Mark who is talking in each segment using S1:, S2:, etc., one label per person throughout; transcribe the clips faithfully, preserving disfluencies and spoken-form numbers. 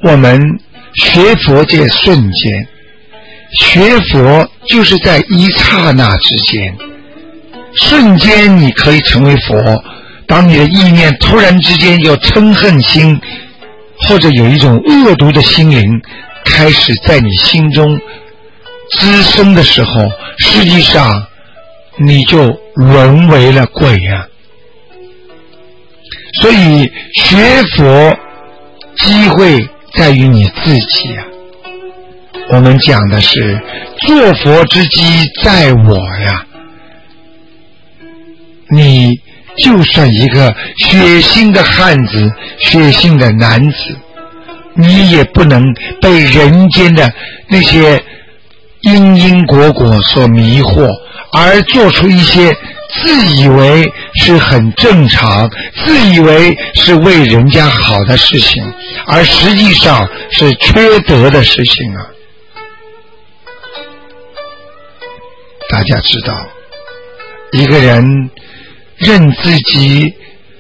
S1: 我们学佛界瞬间，学佛就是在一刹那之间，瞬间你可以成为佛。当你的意念突然之间有嗔恨心，或者有一种恶毒的心灵开始在你心中滋生的时候，实际上你就沦为了鬼啊。所以学佛机会在于你自己啊。我们讲的是做佛之机在我呀。你就算一个血腥的汉子，血腥的男子，你也不能被人间的那些因因果果所迷惑，而做出一些自以为是很正常，自以为是为人家好的事情，而实际上是缺德的事情啊。大家知道，一个人任自己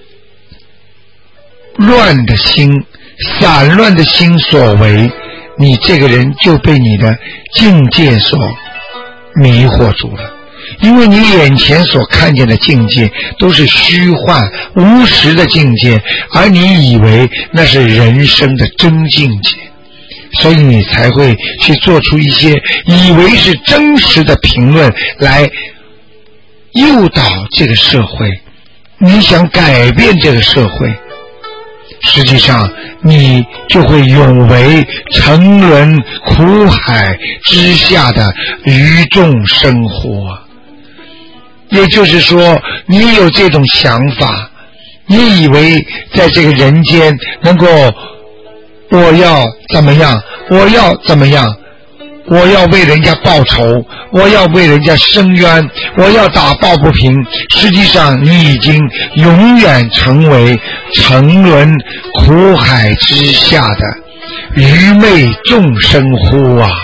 S1: 乱的心、散乱的心所为，你这个人就被你的境界所迷惑住了。因为你眼前所看见的境界都是虚幻无实的境界，而你以为那是人生的真境界，所以你才会去做出一些以为是真实的评论来诱导这个社会。你想改变这个社会，实际上你就会永为沉沦苦海之下的愚众生活。也就是说，你有这种想法，你以为在这个人间能够，我要怎么样，我要怎么样，我要为人家报仇，我要为人家伸冤，我要打抱不平。实际上你已经永远成为沉沦苦海之下的愚昧众生乎啊！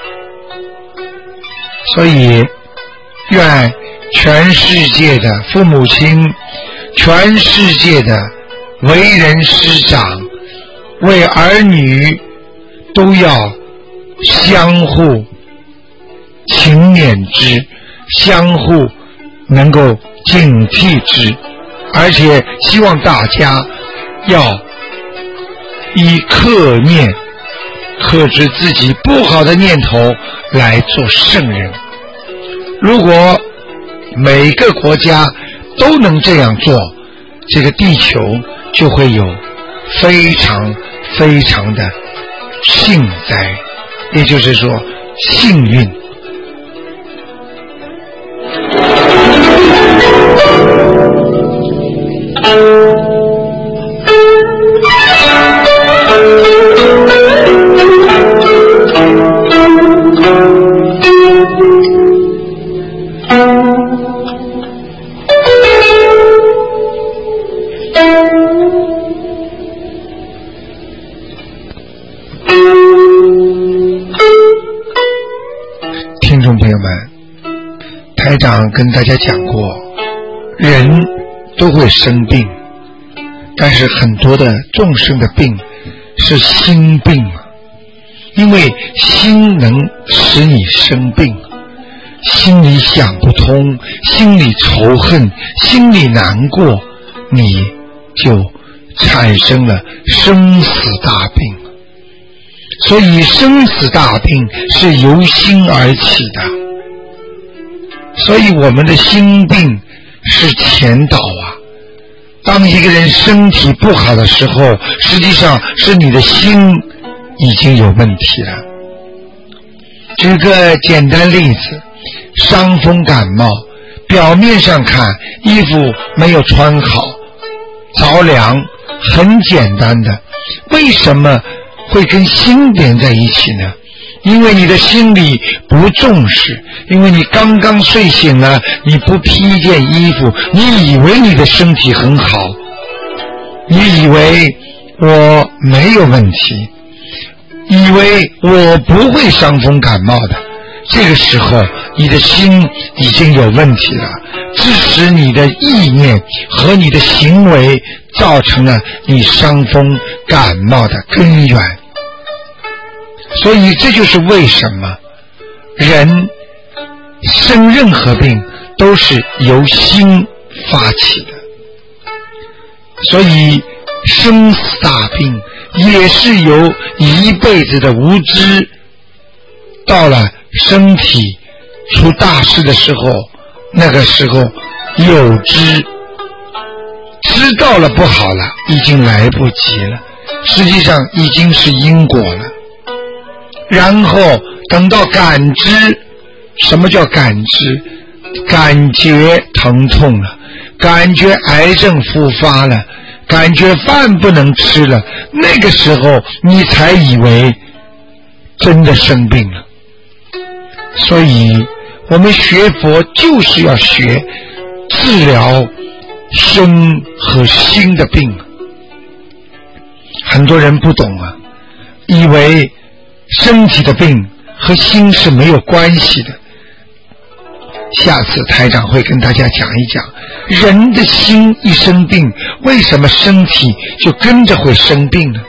S1: 所以愿全世界的父母亲，全世界的为人师长，为儿女都要相互勤勉之，相互能够警惕之，而且希望大家要以克念克制自己不好的念头来做圣人。如果每个国家都能这样做，这个地球就会有非常非常的幸灾，也就是说幸运。听众朋友们，台长跟大家讲过，人都会生病，但是很多的众生的病是心病啊，因为心能使你生病，心里想不通，心里仇恨，心里难过，你就产生了生死大病。所以生死大病是由心而起的，所以我们的心病是前导啊。当一个人身体不好的时候，实际上是你的心已经有问题了。举个简单例子，伤风感冒，表面上看衣服没有穿好，着凉，很简单的，为什么会跟心连在一起呢？因为你的心里不重视，因为你刚刚睡醒了，你不披一件衣服，你以为你的身体很好，你以为我没有问题，以为我不会伤风感冒的，这个时候你的心已经有问题了，致使你的意念和你的行为造成了你伤风感冒的根源。 所以这就是为什么人生任何病都是由心发起的，所以生死大病也是由一辈子的无知，到了身体出大事的时候，那个时候有知，知道了不好了，已经来不及了，实际上已经是因果了。然后等到感知，什么叫感知？感觉疼痛了，感觉癌症复发了，感觉饭不能吃了，那个时候你才以为真的生病了。所以我们学佛就是要学治疗身和心的病。很多人不懂啊，以为身体的病和心是没有关系的。下次台长会跟大家讲一讲，人的心一生病，为什么身体就跟着会生病呢？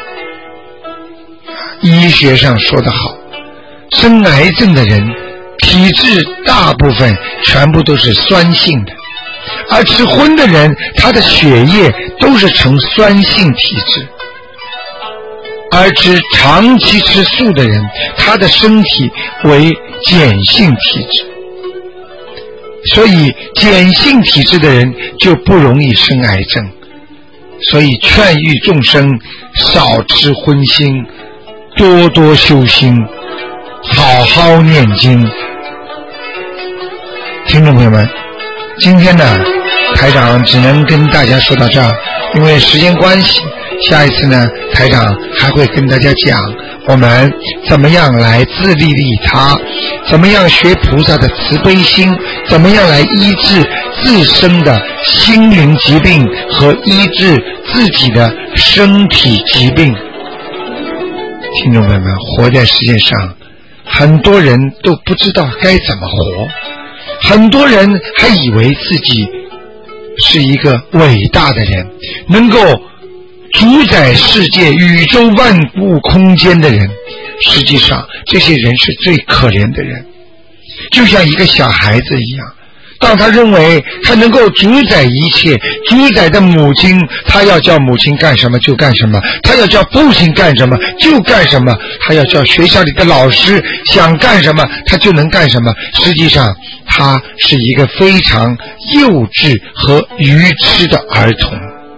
S1: 医学上说得好，生癌症的人体质大部分全部都是酸性的，而吃荤的人他的血液都是呈酸性体质，而吃长期吃素的人他的身体为碱性体质，所以碱性体质的人就不容易生癌症。所以劝喻众生少吃荤腥，多多修心，好好念经。听众朋友们，今天呢台长只能跟大家说到这儿，因为时间关系，下一次呢台长还会跟大家讲我们怎么样来自利利他，怎么样学菩萨的慈悲心，怎么样来医治自身的心灵疾病和医治自己的身体疾病。听众朋友们，活在世界上很多人都不知道该怎么活，很多人还以为自己是一个伟大的人，能够主宰世界宇宙万物空间的人，实际上这些人是最可怜的人。就像一个小孩子一样，当他认为他能够主宰一切，主宰的母亲，他要叫母亲干什么就干什么，他要叫父亲干什么就干什么，他要叫学校里的老师想干什么他就能干什么。实际上他是一个非常幼稚和愚痴的儿童。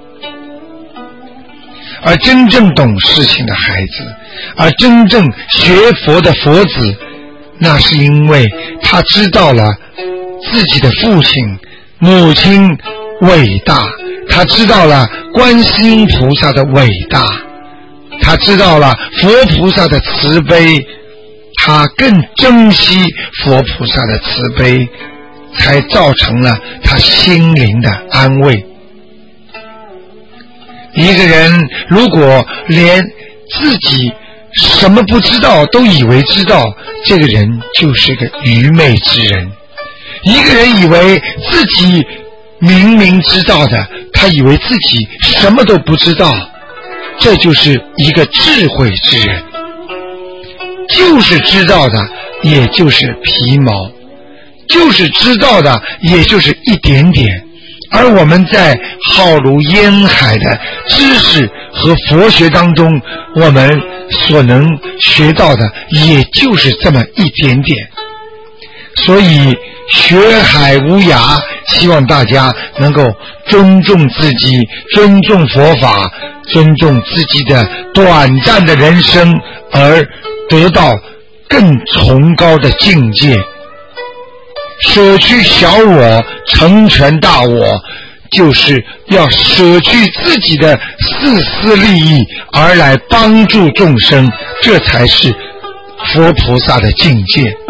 S1: 而真正懂事情的孩子，而真正学佛的佛子，那是因为他知道了自己的父亲母亲伟大，他知道了观世音菩萨的伟大，他知道了佛菩萨的慈悲，他更珍惜佛菩萨的慈悲，才造成了他心灵的安慰。一个人如果连自己什么不知道都以为知道，这个人就是个愚昧之人。一个人以为自己明明知道的，他以为自己什么都不知道，这就是一个智慧之人。就是知道的也就是皮毛，就是知道的也就是一点点，而我们在浩如烟海的知识和佛学当中，我们所能学到的也就是这么一点点。所以学海无涯，希望大家能够尊重自己，尊重佛法，尊重自己的短暂的人生，而得到更崇高的境界。舍去小我，成全大我，就是要舍去自己的自私利益，而来帮助众生，这才是佛菩萨的境界。